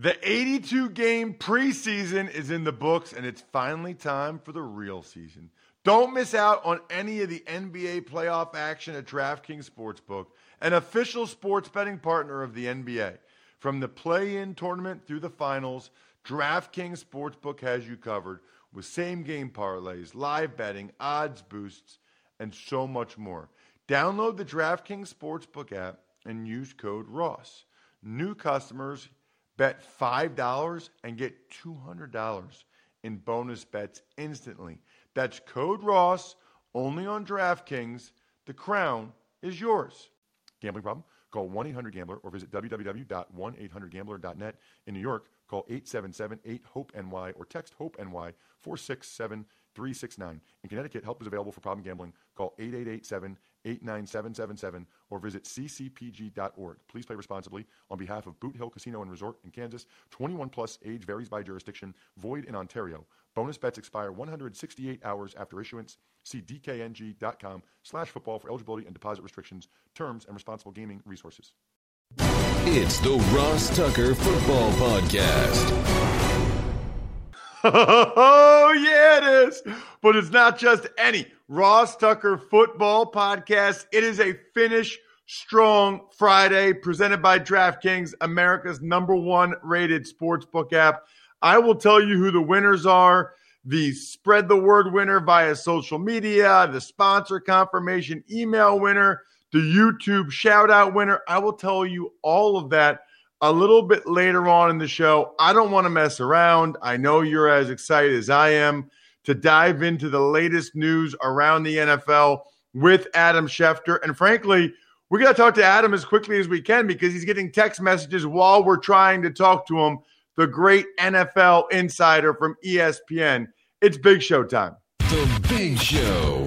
The 82-game preseason is in the books, and it's finally time for the real season. Don't miss out on any of the NBA playoff action at DraftKings Sportsbook, an official sports betting partner of the NBA. From the play-in tournament through the finals, DraftKings Sportsbook has you covered with same-game parlays, live betting, odds boosts, and so much more. Download the DraftKings Sportsbook app and use code ROSS. New customers bet $5 and get $200 in bonus bets instantly. That's code ROSS, only on DraftKings. The crown is yours. Gambling problem? Call 1-800-GAMBLER or visit www.1800gambler.net. In New York, call 877-8-HOPE-NY or text HOPE-NY 467-369. In Connecticut, help is available for problem gambling. Call 888-7-897-7777 or visit ccpg.org. Please play responsibly. On behalf of Boot Hill Casino and Resort in Kansas, 21 plus, age varies by jurisdiction, void in Ontario. Bonus bets expire 168 hours after issuance. See dkng.com/football for eligibility and deposit restrictions, terms, and responsible gaming resources. It's the Ross Tucker Football Podcast. Oh, yeah, it is. But it's not just any Ross Tucker Football Podcast. It is a Finish Strong Friday presented by DraftKings, America's #1 rated sportsbook app. I will tell you who the winners are. The spread the word winner via social media, the sponsor confirmation email winner, the YouTube shout out winner. I will tell you all of that a little bit later on in the show. I don't want to mess around. I know you're as excited as I am to dive into the latest news around the NFL with Adam Schefter. And frankly, we got to talk to Adam as quickly as we can because he's getting text messages while we're trying to talk to him. The great NFL insider from ESPN. It's Big Show time. The Big Show.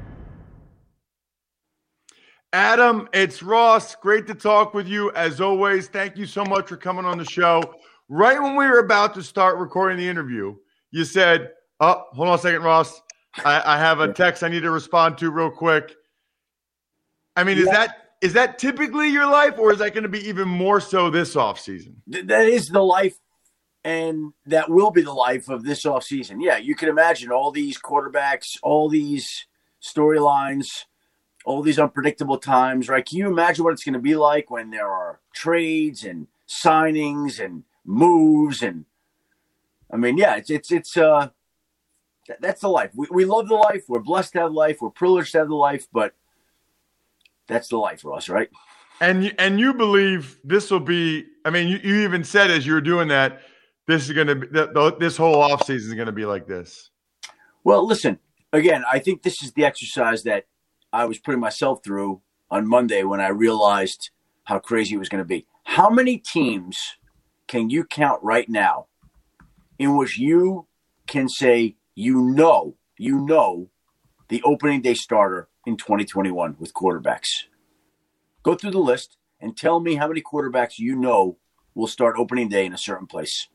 Adam, it's Ross. Great to talk with you as always. Thank you so much for coming on the show. Right when we were about to start recording the interview, you said, oh, hold on a second, Ross. I have a text I need to respond to real quick. I mean, is that typically your life, or is that going to be even more so this offseason? That is the life. And that will be the life of this offseason. Yeah, you can imagine all these quarterbacks, all these storylines, all these unpredictable times, right? Can you imagine what it's going to be like when there are trades and signings and moves? And I mean, yeah, it's that's the life. We love the life. We're blessed to have life. We're privileged to have the life, but that's the life for us, right? And you believe this will be, I mean, you even said as you were doing that, this is going to be this whole offseason is going to be like this. Well, listen, again, I think this is the exercise that I was putting myself through on Monday when I realized how crazy it was going to be. How many teams can you count right now in which you can say you know the opening day starter in 2021 with quarterbacks? Go through the list and tell me how many quarterbacks you know will start opening day in a certain place.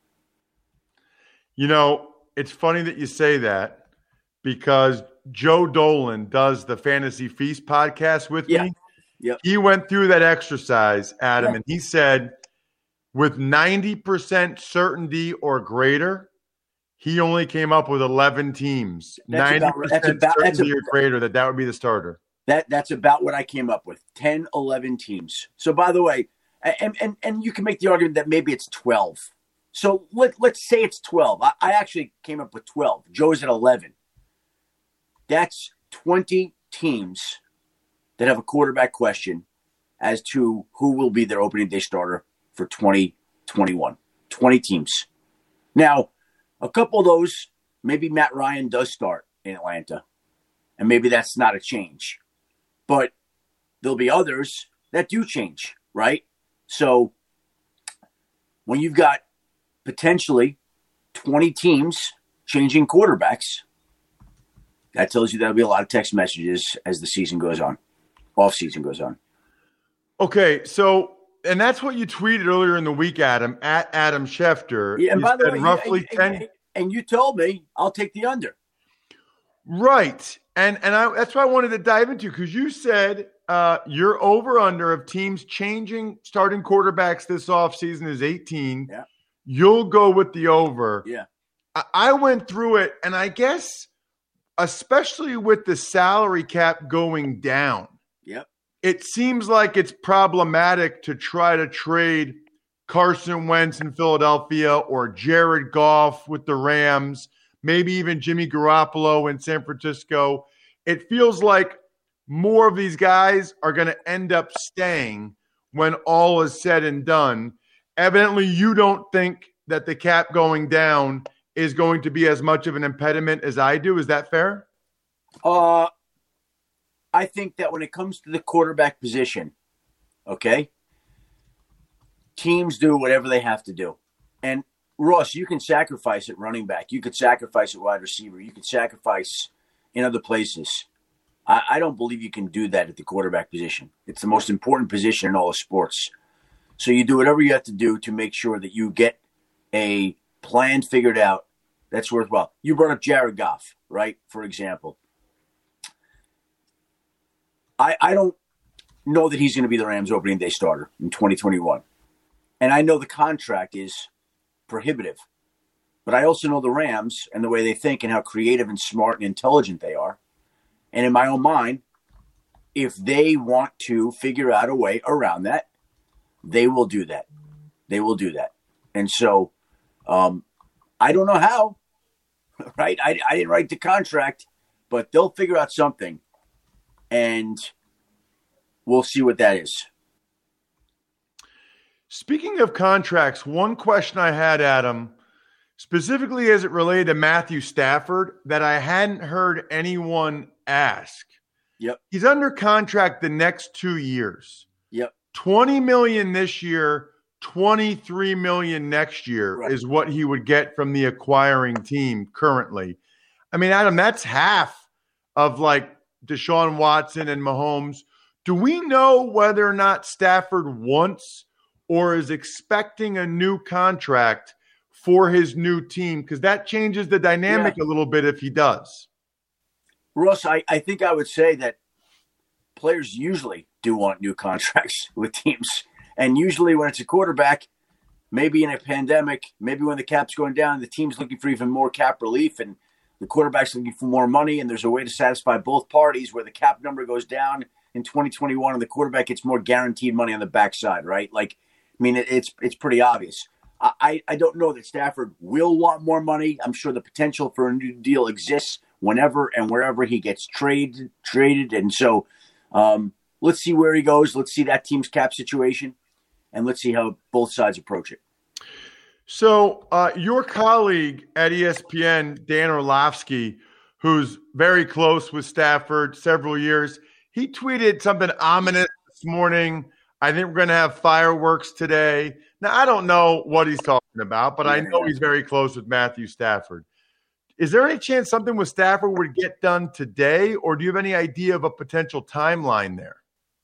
You know, it's funny that you say that because Joe Dolan does the Fantasy Feast podcast with me. Yep. He went through that exercise, Adam, and he said with 90% certainty or greater, he only came up with 11 teams. 90% certainty or greater that would be the starter. That's about what I came up with, 10, 11 teams. So, by the way, and you can make the argument that maybe it's 12. So let's say it's 12. I actually came up with 12. Joe's at 11. That's 20 teams that have a quarterback question as to who will be their opening day starter for 2021. 20 teams. Now, a couple of those, maybe Matt Ryan does start in Atlanta, and maybe that's not a change. But there'll be others that do change, right? So when you've got potentially 20 teams changing quarterbacks, that tells you there'll be a lot of text messages as the season goes on, off season goes on. Okay, so and that's what you tweeted earlier in the week, Adam, at Adam Schefter. Yeah, and you by the way, roughly 10. And you told me I'll take the under. Right, and that's what I wanted to dive into because you said your over-under of teams changing starting quarterbacks this offseason is 18. Yeah. You'll go with the over. Yeah. I went through it, and I guess especially with the salary cap going down, Yep. it seems like it's problematic to try to trade Carson Wentz in Philadelphia or Jared Goff with the Rams, maybe even Jimmy Garoppolo in San Francisco. It feels like more of these guys are going to end up staying when all is said and done. Evidently, you don't think that the cap going down is going to be as much of an impediment as I do. Is that fair? I think that when it comes to the quarterback position, okay, teams do whatever they have to do. And Ross, you can sacrifice at running back. You could sacrifice at wide receiver. You could sacrifice in other places. I don't believe you can do that at the quarterback position. It's the most important position in all of sports. So you do whatever you have to do to make sure that you get a plan figured out that's worthwhile. You brought up Jared Goff, right? For example. I don't know that he's going to be the Rams opening day starter in 2021. And I know the contract is prohibitive. But I also know the Rams and the way they think and how creative and smart and intelligent they are. And in my own mind, if they want to figure out a way around that, they will do that. They will do that. And so I don't know how, right? I didn't write the contract, but they'll figure out something. And we'll see what that is. Speaking of contracts, one question I had, Adam, specifically as it related to Matthew Stafford, that I hadn't heard anyone ask. Yep. He's under contract the next 2 years. Yep. $20 million this year, $23 million next year is what he would get from the acquiring team currently. I mean, Adam, that's half of like Deshaun Watson and Mahomes. Do we know whether or not Stafford wants or is expecting a new contract for his new team? Because that changes the dynamic a little bit if he does. Russ, I think I would say that players usually do want new contracts with teams. And usually when it's a quarterback, maybe in a pandemic, maybe when the cap's going down, the team's looking for even more cap relief and the quarterback's looking for more money, and there's a way to satisfy both parties where the cap number goes down in 2021 and the quarterback gets more guaranteed money on the backside, right? Like, I mean, it's pretty obvious. I don't know that Stafford will want more money. I'm sure the potential for a new deal exists whenever and wherever he gets traded. And so let's see where he goes. Let's see that team's cap situation, and let's see how both sides approach it. So your colleague at ESPN, Dan Orlovsky, who's very close with Stafford several years, he tweeted something ominous this morning. I think we're going to have fireworks today. Now, I don't know what he's talking about, but I know he's very close with Matthew Stafford. Is there any chance something with Stafford would get done today, or do you have any idea of a potential timeline there?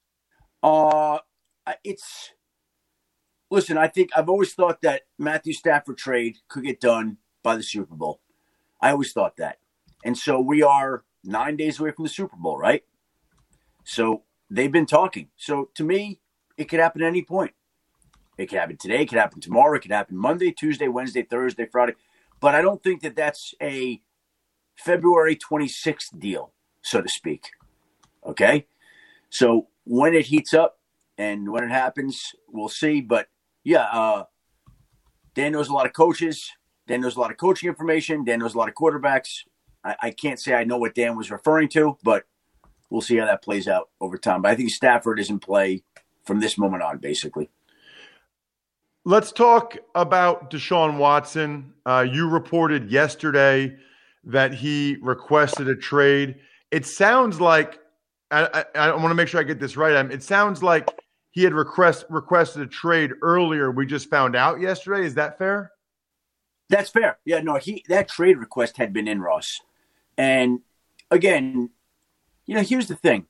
Listen, I think I've always thought that Matthew Stafford trade could get done by the Super Bowl. I always thought that. And so we are 9 days away from the Super Bowl, right? So they've been talking. So to me, it could happen at any point. It could happen today. It could happen tomorrow. It could happen Monday, Tuesday, Wednesday, Thursday, Friday. But I don't think that that's a February 26th deal, so to speak. Okay? So when it heats up and when it happens, we'll see. But, yeah, Dan knows a lot of coaches. Dan knows a lot of coaching information. Dan knows a lot of quarterbacks. I can't say I know what Dan was referring to, but we'll see how that plays out over time. But I think Stafford is in play from this moment on, basically. Let's talk about Deshaun Watson. You reported yesterday that he requested a trade. It sounds like, I want to make sure I get this right. It sounds like he had requested a trade earlier. We just found out yesterday. Is that fair? That's fair. Yeah, no, that trade request had been in, Ross. And again, here's the thing.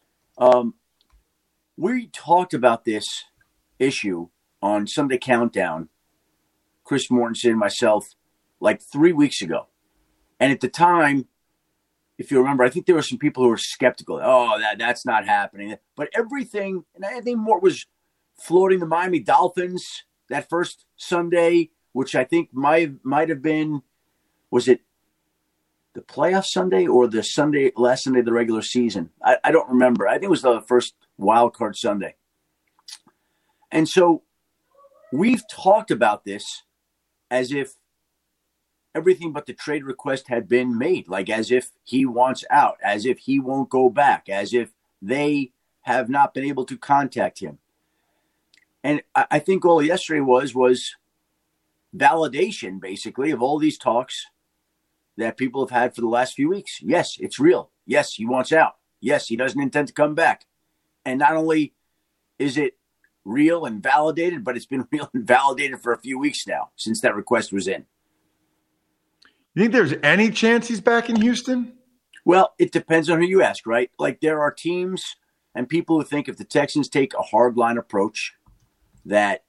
We talked about this issue on Sunday Countdown, Chris Mortensen, myself, like 3 weeks ago. And at the time, if you remember, I think there were some people who were skeptical. Oh, that's not happening. But everything, and I think more was floating the Miami Dolphins that first Sunday, which I think might have been, was it the playoff Sunday or the last Sunday of the regular season? I don't remember. I think it was the first wild card Sunday. And so we've talked about this as if everything but the trade request had been made, like as if he wants out, as if he won't go back, as if they have not been able to contact him. And I think all yesterday was validation, basically, of all these talks that people have had for the last few weeks. Yes, it's real. Yes, he wants out. Yes, he doesn't intend to come back. And not only is it real and validated, but it's been real and validated for a few weeks now since that request was in. You think there's any chance he's back in Houston? Well, it depends on who you ask, right? Like there are teams and people who think if the Texans take a hardline approach that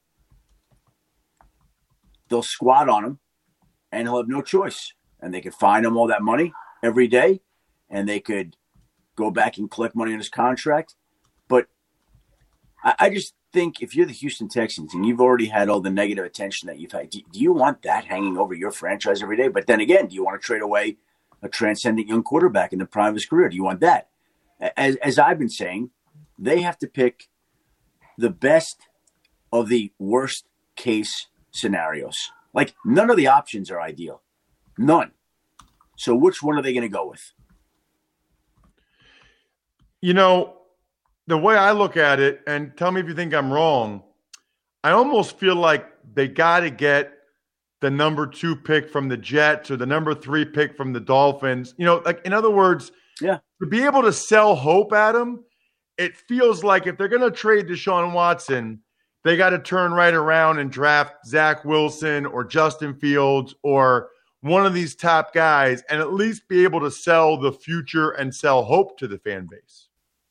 they'll squat on him and he'll have no choice. And they could fine him all that money every day and they could go back and collect money on his contract. But I just think if you're the Houston Texans and you've already had all the negative attention that you've had, do you want that hanging over your franchise every day? But then again, do you want to trade away a transcendent young quarterback in the prime of his career? Do you want that? As I've been saying, they have to pick the best of the worst case scenarios. Like none of the options are ideal. None. So which one are they going to go with? You know, the way I look at it, and tell me if you think I'm wrong, I almost feel like they got to get the number 2 pick from the Jets or the number 3 pick from the Dolphins. You know, like in other words, to be able to sell hope at them, it feels like if they're going to trade Deshaun Watson, they got to turn right around and draft Zach Wilson or Justin Fields or one of these top guys and at least be able to sell the future and sell hope to the fan base.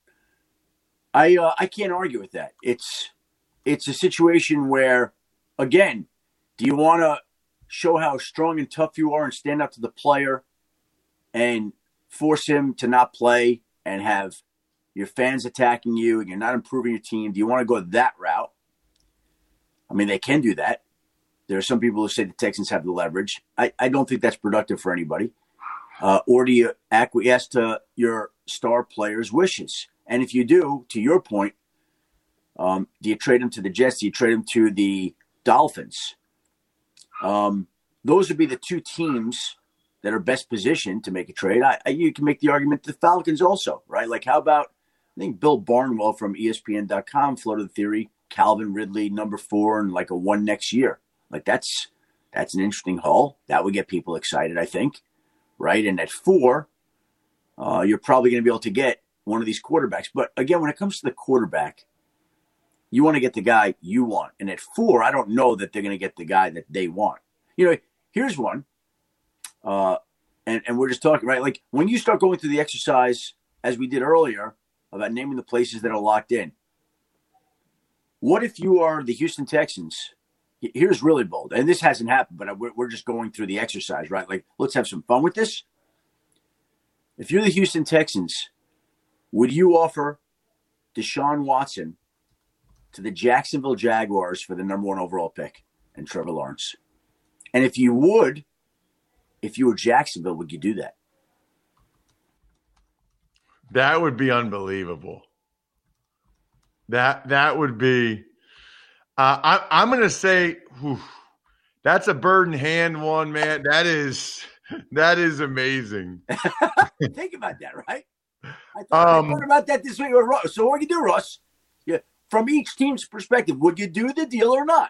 I can't argue with that. It's a situation where, again, do you want to show how strong and tough you are and stand up to the player and force him to not play and have your fans attacking you and you're not improving your team? Do you want to go that route? I mean, they can do that. There are some people who say the Texans have the leverage. I don't think that's productive for anybody. Or do you acquiesce to your star player's wishes? And if you do, to your point, do you trade him to the Jets? Do you trade him to the Dolphins? Those would be the 2 teams that are best positioned to make a trade. You can make the argument to the Falcons also, right? Like how about, I think Bill Barnwell from ESPN.com floated the theory, Calvin Ridley, number 4, and like a 1 next year. Like that's an interesting haul. That would get people excited, I think, right? And at 4, you're probably going to be able to get one of these quarterbacks. But again, when it comes to the quarterback, you want to get the guy you want. And at 4, I don't know that they're going to get the guy that they want. You know, here's one. And we're just talking, right? Like when you start going through the exercise, as we did earlier, about naming the places that are locked in. What if you are the Houston Texans? Here's really bold. And this hasn't happened, but we're just going through the exercise, right? Like, let's have some fun with this. If you're the Houston Texans, would you offer Deshaun Watson to the Jacksonville Jaguars for the number 1 overall pick and Trevor Lawrence? And if you were Jacksonville, would you do that? That would be unbelievable. That would be. I'm going to say, that's a bird in hand one, man. That is amazing. Think about that, right? I thought about that this week with Ross. So what do you do, Ross? Yeah, from each team's perspective, would you do the deal or not?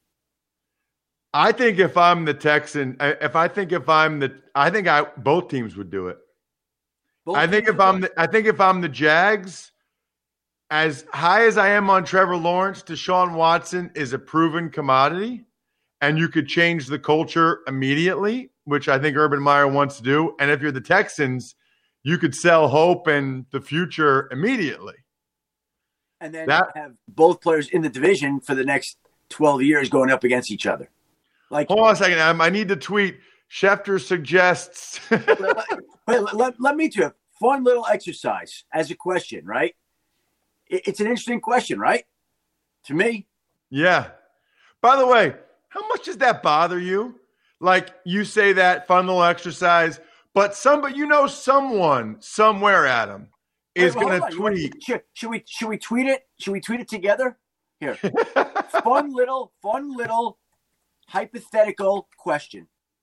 I think if I'm the Texan, I think both teams would do it. I think if I'm the Jags, as high as I am on Trevor Lawrence, Deshaun Watson is a proven commodity, and you could change the culture immediately, which I think Urban Meyer wants to do. And if you're the Texans, you could sell hope and the future immediately. And then have both players in the division for the next 12 years going up against each other. Like, hold on a second, Adam. I need to tweet. Schefter suggests. let me do a fun little exercise as a question, right? It's an interesting question, right? To me. Yeah. By the way, how much does that bother you? Like you say that fun little exercise, but someone somewhere, Adam, is going to tweet. Should we tweet it? Should we tweet it together? Here. fun little hypothetical question.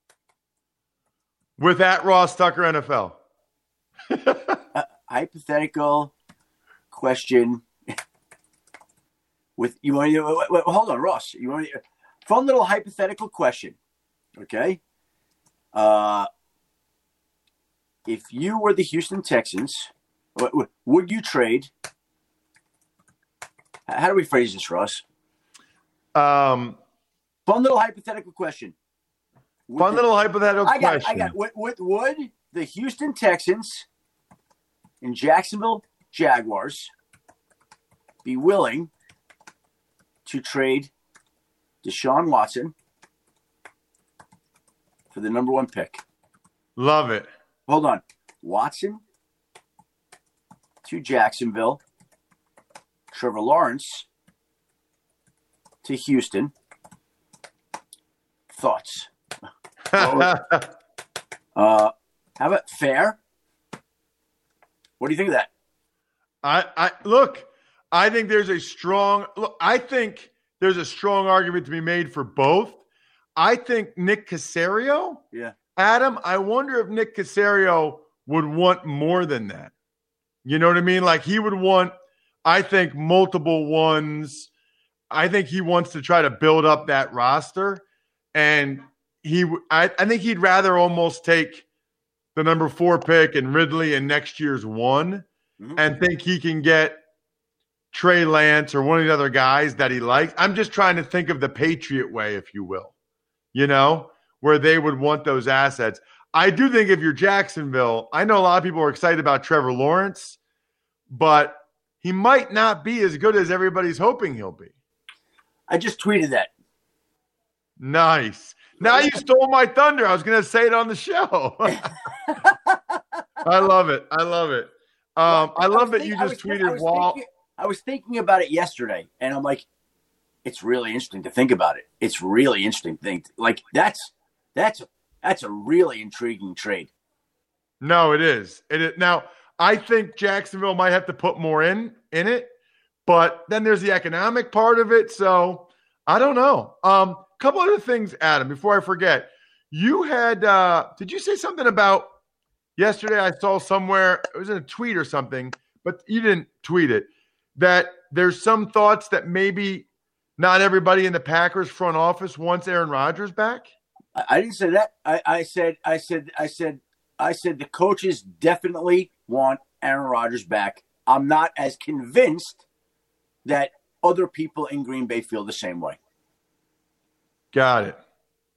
With at Ross Tucker NFL. Hypothetical question. With you want to hold on, Ross. You want fun little hypothetical question. Okay. If you were the Houston Texans, would you trade? How do we phrase this, Ross? Fun little hypothetical question. Hypothetical question. I got. Would the Houston Texans and Jacksonville Jaguars be willing to trade Deshaun Watson for the number 1 pick? Love it. Hold on. Watson to Jacksonville. Trevor Lawrence to Houston. Thoughts? How about fair? What do you think of that? I think there's a strong argument to be made for both. I think Nick Caserio. Yeah. Adam, I wonder if Nick Caserio would want more than that. You know what I mean? Like he would want, I think, multiple ones. I think he wants to try to build up that roster. And I think he'd rather almost take the number 4 pick and Ridley in next year's 1 and think he can get Trey Lance or one of the other guys that he likes. I'm just trying to think of the Patriot way, if you will, where they would want those assets. I do think if you're Jacksonville, I know a lot of people are excited about Trevor Lawrence, but he might not be as good as everybody's hoping he'll be. I just tweeted that. Nice. Now you stole my thunder. I was going to say it on the show. I love it. I love that you just tweeted Wall. I was thinking about it yesterday, and I'm like, it's really interesting to think about it. It's really interesting thing. Like that's a really intriguing trade. No, it is. Now, I think Jacksonville might have to put more in it, but then there's the economic part of it. So I don't know. Couple other things, Adam, before I forget. You had did you say something about yesterday? I saw somewhere, it was in a tweet or something, but you didn't tweet it, that there's some thoughts that maybe not everybody in the Packers front office wants Aaron Rodgers back. I didn't say that. I said the coaches definitely want Aaron Rodgers back. I'm not as convinced that other people in Green Bay feel the same way. Got it.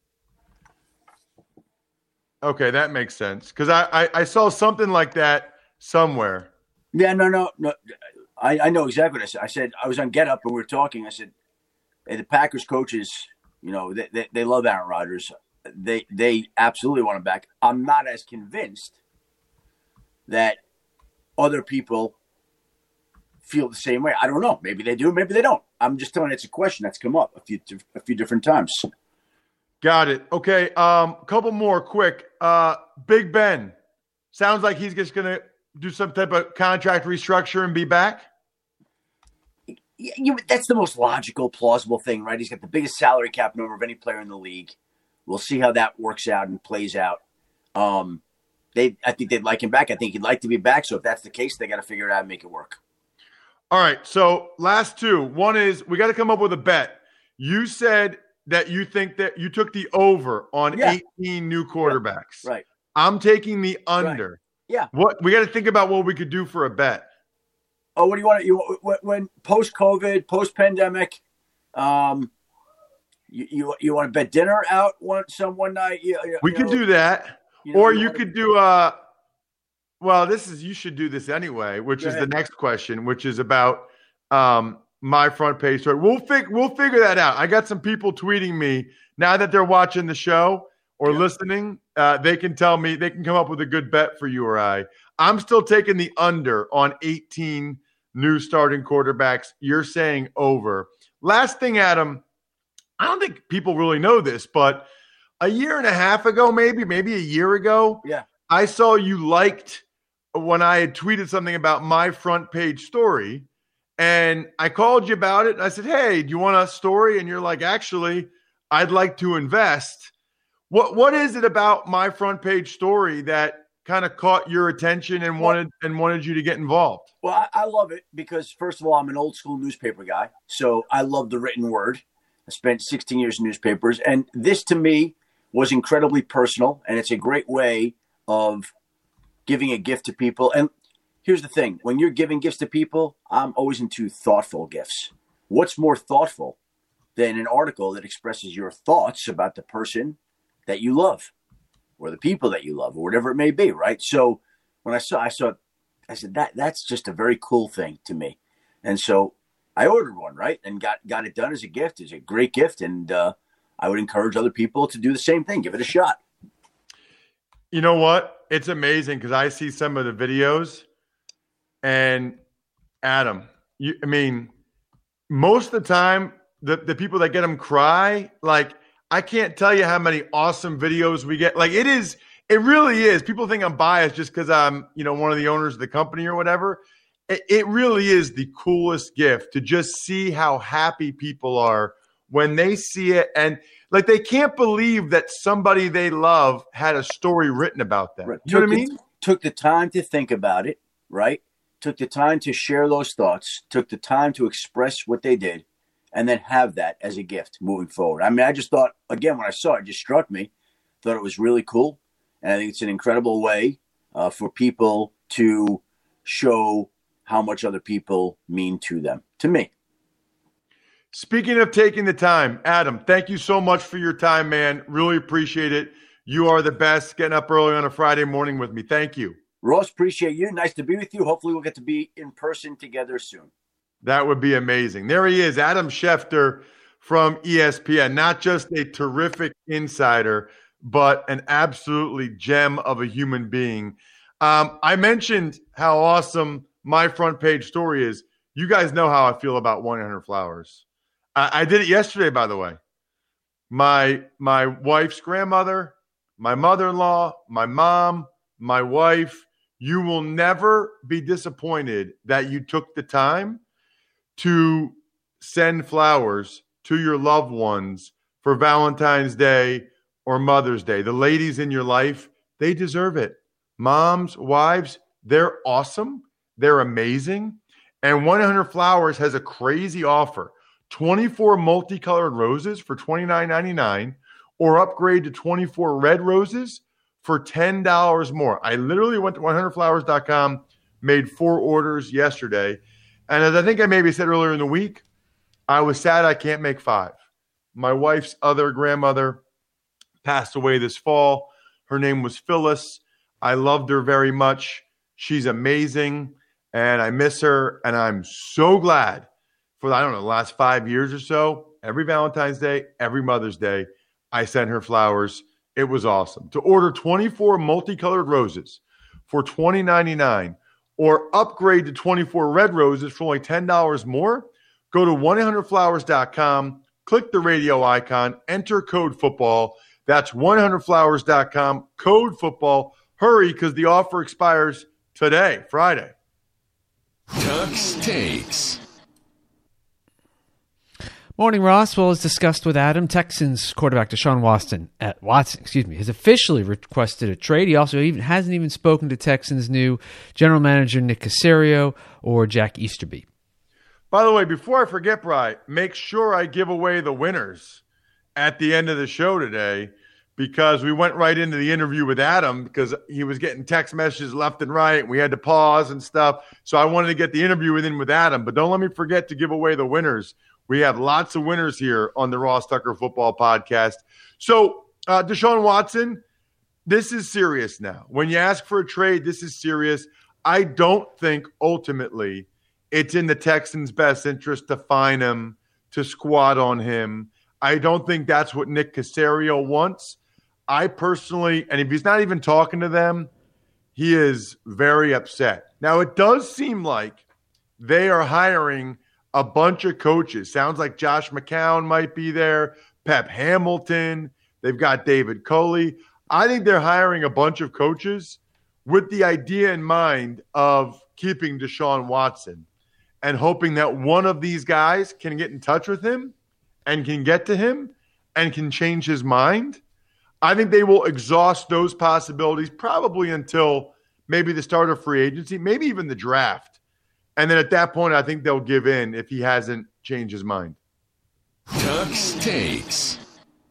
Okay, that makes sense. Because I saw something like that somewhere. Yeah, no. I know exactly what I said. I said, I was on Get Up and we were talking. I said, hey, the Packers coaches, they love Aaron Rodgers. They absolutely want him back. I'm not as convinced that other people feel the same way. I don't know. Maybe they do. Maybe they don't. I'm just telling you, it's a question that's come up a few different times. Got it. Okay. Couple more quick. Big Ben. Sounds like he's just going to do some type of contract restructure and be back. That's the most logical, plausible thing, right? He's got the biggest salary cap number of any player in the league. We'll see how that works out and plays out. I think they'd like him back. I think he'd like to be back. So if that's the case, they got to figure it out and make it work. All right. So last two. One is we got to come up with a bet. You said that you think that you took the over on 18 new quarterbacks. Right. I'm taking the under. Right. Yeah. What we got to think about what we could do for a bet. Oh, what do you want? When post-COVID, post-pandemic, you want to bet dinner out one night? We could do that, or you could do well, you should do this anyway, which is the next question, which is about my front page story. We'll figure that out. I got some people tweeting me now that they're watching the show. or listening, they can tell me, they can come up with a good bet for you or I. I'm still taking the under on 18 new starting quarterbacks. You're saying over. Last thing, Adam, I don't think people really know this, but a year and a half ago, maybe a year ago, I saw you liked when I had tweeted something about my front page story, and I called you about it. And I said, hey, do you want a story? And you're like, actually, I'd like to invest. What is it about my front page story that kind of caught your attention and wanted you to get involved? Well, I love it because, first of all, I'm an old school newspaper guy, so I love the written word. I spent 16 years in newspapers, and this to me was incredibly personal, and it's a great way of giving a gift to people. And here's the thing. When you're giving gifts to people, I'm always into thoughtful gifts. What's more thoughtful than an article that expresses your thoughts about the person that you love or the people that you love or whatever it may be, right? So when I saw I said, that's just a very cool thing to me. And so I ordered one, right? And got it done as a gift. It's a great gift. And I would encourage other people to do the same thing. Give it a shot. You know what? It's amazing because I see some of the videos, and Adam, most of the time, the people that get them cry. Like, I can't tell you how many awesome videos we get. Like, it really is. People think I'm biased just because I'm, one of the owners of the company or whatever. It really is the coolest gift to just see how happy people are when they see it. And like, they can't believe that somebody they love had a story written about them. Right. You know what I mean? Took the time to think about it, right? Took the time to share those thoughts, took the time to express what they did, and then have that as a gift moving forward. I mean, I just thought, again, when I saw it, it just struck me, thought it was really cool. And I think it's an incredible way for people to show how much other people mean to them, to me. Speaking of taking the time, Adam, thank you so much for your time, man. Really appreciate it. You are the best, getting up early on a Friday morning with me. Thank you. Ross, appreciate you. Nice to be with you. Hopefully we'll get to be in person together soon. That would be amazing. There he is, Adam Schefter from ESPN. Not just a terrific insider, but an absolutely gem of a human being. I mentioned how awesome my front page story is. You guys know how I feel about 1-800-Flowers. I did it yesterday, by the way. My wife's grandmother, my mother-in-law, my mom, my wife. You will never be disappointed that you took the time to send flowers to your loved ones for Valentine's Day or Mother's Day. The ladies in your life, they deserve it. Moms, wives, they're awesome. They're amazing. And 1-800-Flowers has a crazy offer. 24 multicolored roses for $29.99 or upgrade to 24 red roses for $10 more. I literally went to 100flowers.com, made 4 orders yesterday. And as I think I maybe said earlier in the week, I was sad I can't make 5. My wife's other grandmother passed away this fall. Her name was Phyllis. I loved her very much. She's amazing, and I miss her. And I'm so glad for, the last 5 years or so, every Valentine's Day, every Mother's Day, I sent her flowers. It was awesome. To order 24 multicolored roses for $20.99 or upgrade to 24 red roses for only $10 more, go to 1-800-Flowers.com, click the radio icon, enter code football. That's 100flowers.com, code football. Hurry, because the offer expires today, Friday. Tux Takes. Morning, Ross. Well, as discussed with Adam, Texans quarterback Deshaun Watson has officially requested a trade. He also hasn't even spoken to Texans' new general manager Nick Caserio or Jack Easterby. By the way, before I forget, Bri, make sure I give away the winners at the end of the show today, because we went right into the interview with Adam because he was getting text messages left and right. We had to pause and stuff. So I wanted to get the interview with Adam, but don't let me forget to give away the winners. We have lots of winners here on the Ross Tucker Football Podcast. So Deshaun Watson, this is serious now. When you ask for a trade, this is serious. I don't think ultimately it's in the Texans' best interest to fine him, to squat on him. I don't think that's what Nick Caserio wants. I personally, and if he's not even talking to them, he is very upset. Now, it does seem like they are hiring a bunch of coaches. Sounds like Josh McCown might be there, Pep Hamilton. They've got David Culley. I think they're hiring a bunch of coaches with the idea in mind of keeping Deshaun Watson and hoping that one of these guys can get in touch with him and can get to him and can change his mind. I think they will exhaust those possibilities probably until maybe the start of free agency, maybe even the draft. And then at that point, I think they'll give in if he hasn't changed his mind. Tux Takes.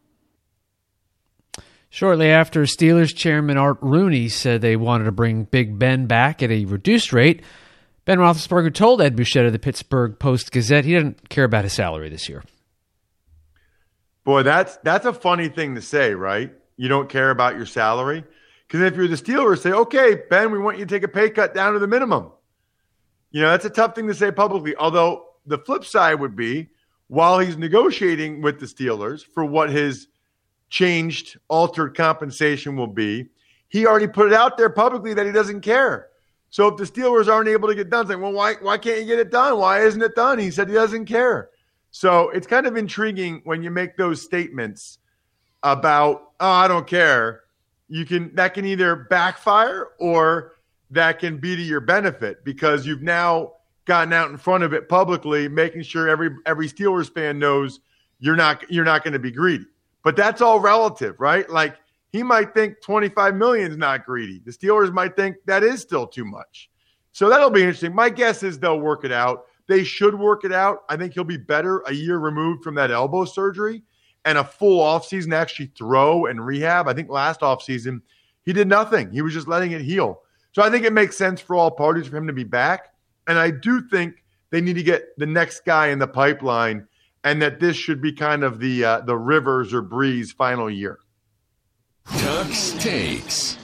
Shortly after, Steelers chairman Art Rooney said they wanted to bring Big Ben back at a reduced rate. Ben Roethlisberger told Ed Bouchette of the Pittsburgh Post-Gazette he doesn't care about his salary this year. Boy, that's a funny thing to say, right? You don't care about your salary? Because if you're the Steelers, say, okay, Ben, we want you to take a pay cut down to the minimum. You know, that's a tough thing to say publicly. Although the flip side would be, while he's negotiating with the Steelers for what his changed, altered compensation will be, he already put it out there publicly that he doesn't care. So if the Steelers aren't able to get done, saying, well, why can't you get it done? Why isn't it done? He said he doesn't care. So it's kind of intriguing when you make those statements about, oh, I don't care. That can either backfire or that can be to your benefit because you've now gotten out in front of it publicly, making sure every Steelers fan knows you're not going to be greedy. But that's all relative, right? Like he might think $25 million is not greedy. The Steelers might think that is still too much. So that'll be interesting. My guess is they'll work it out. They should work it out. I think he'll be better a year removed from that elbow surgery and a full offseason to actually throw and rehab. I think last offseason he did nothing. He was just letting it heal. So I think it makes sense for all parties for him to be back. And I do think they need to get the next guy in the pipeline and that this should be kind of the Rivers or Breeze final year. Tux Takes.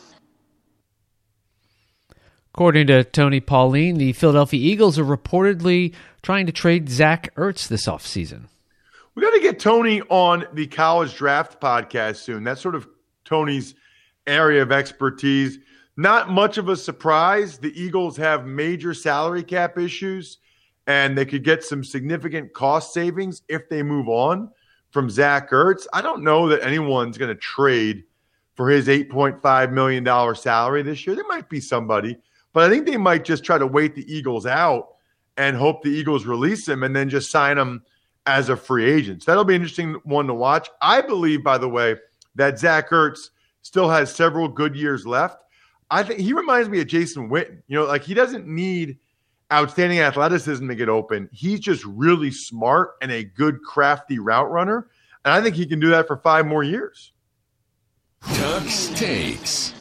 According to Tony Pauline, the Philadelphia Eagles are reportedly trying to trade Zach Ertz this offseason. We got to get Tony on the College Draft podcast soon. That's sort of Tony's area of expertise. Not much of a surprise. The Eagles have major salary cap issues, and they could get some significant cost savings if they move on from Zach Ertz. I don't know that anyone's going to trade for his $8.5 million salary this year. There might be somebody, but I think they might just try to wait the Eagles out and hope the Eagles release him and then just sign him as a free agent. So that'll be an interesting one to watch. I believe, by the way, that Zach Ertz still has several good years left. I think he reminds me of Jason Witten. You know, like he doesn't need outstanding athleticism to get open. He's just really smart and a good, crafty route runner. And I think he can do that for 5 more years. Tux Takes.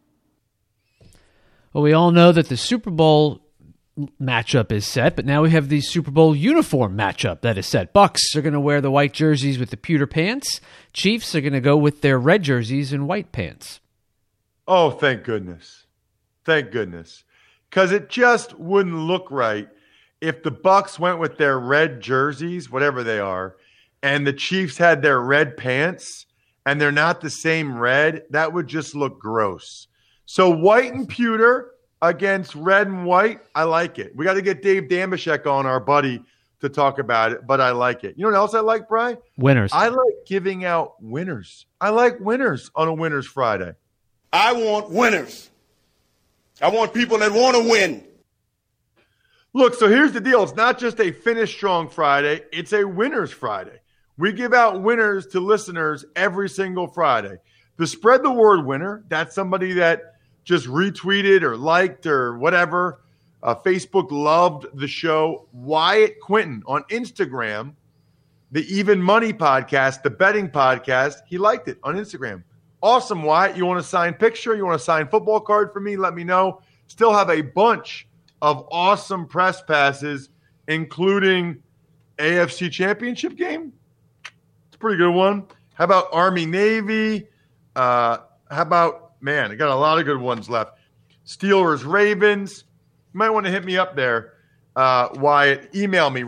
Well, we all know that the Super Bowl matchup is set, but now we have the Super Bowl uniform matchup that is set. Bucks are going to wear the white jerseys with the pewter pants. Chiefs are going to go with their red jerseys and white pants. Oh, thank goodness. Thank goodness. Because it just wouldn't look right if the Bucks went with their red jerseys, whatever they are, and the Chiefs had their red pants, and they're not the same red. That would just look gross. So white and pewter against red and white, I like it. We got to get Dave Damashek on, our buddy, to talk about it, but I like it. You know what else I like, Brian? Winners. I like giving out winners. I like winners on a Winners Friday. I want winners. I want people that want to win. Look, so here's the deal. It's not just a Finish Strong Friday. It's a Winners Friday. We give out winners to listeners every single Friday. The Spread the Word winner, that's somebody that just retweeted or liked or whatever. Facebook loved the show. Wyatt Quinton on Instagram, the Even Money podcast, the betting podcast, he liked it on Instagram. Awesome, Wyatt. You want a signed picture? You want a signed football card for me? Let me know. Still have a bunch of awesome press passes, including AFC Championship game. It's a pretty good one. How about Army-Navy? How about, man, I got a lot of good ones left. Steelers-Ravens. You might want to hit me up there, Wyatt. Email me,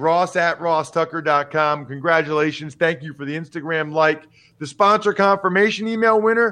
ross@rosstucker.com. Congratulations. Thank you for the Instagram like. The sponsor confirmation email winner,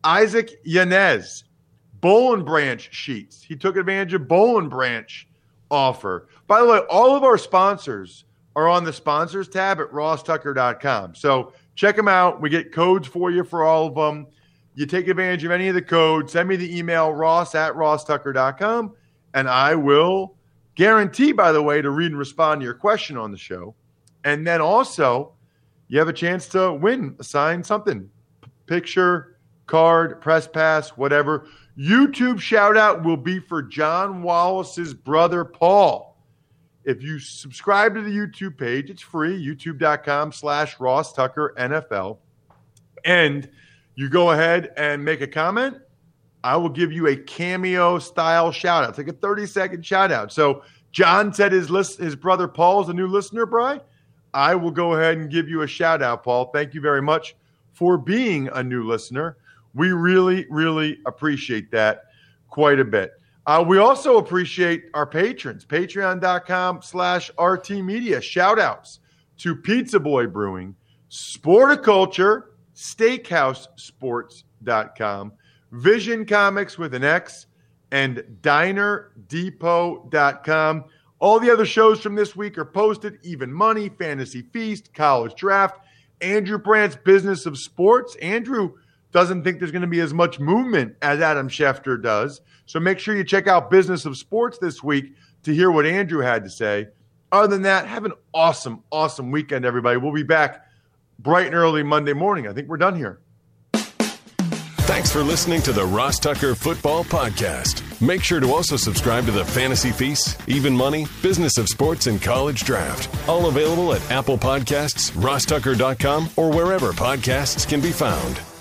Isaac Yanez, Boll & Branch sheets. He took advantage of Boll & Branch offer. By the way, all of our sponsors are on the sponsors tab at rosstucker.com. So check them out. We get codes for you for all of them. You take advantage of any of the codes. Send me the email, ross@rosstucker.com, and I will guarantee, by the way, to read and respond to your question on the show. And then also, you have a chance to win, assign something, picture, card, press pass, whatever. YouTube shout out will be for John Wallace's brother, Paul. If you subscribe to the YouTube page, it's free, youtube.com/RossTuckerNFL. And you go ahead and make a comment, I will give you a cameo-style shout-out. It's like a 30-second shout-out. So John said his brother Paul is a new listener, Bri. I will go ahead and give you a shout-out, Paul. Thank you very much for being a new listener. We really, really appreciate that quite a bit. We also appreciate our patrons, patreon.com/RTmedia. Shout-outs to Pizza Boy Brewing, Sporticulture, SteakhouseSports.com, Vision Comics with an X, and DinerDepot.com. All the other shows from this week are posted. Even Money, Fantasy Feast, College Draft, Andrew Brandt's Business of Sports. Andrew doesn't think there's going to be as much movement as Adam Schefter does. So make sure you check out Business of Sports this week to hear what Andrew had to say. Other than that, have an awesome, awesome weekend, everybody. We'll be back bright and early Monday morning. I think we're done here. Thanks for listening to the Ross Tucker Football Podcast. Make sure to also subscribe to the Fantasy Feast, Even Money, Business of Sports, and College Draft. All available at Apple Podcasts, rosstucker.com, or wherever podcasts can be found.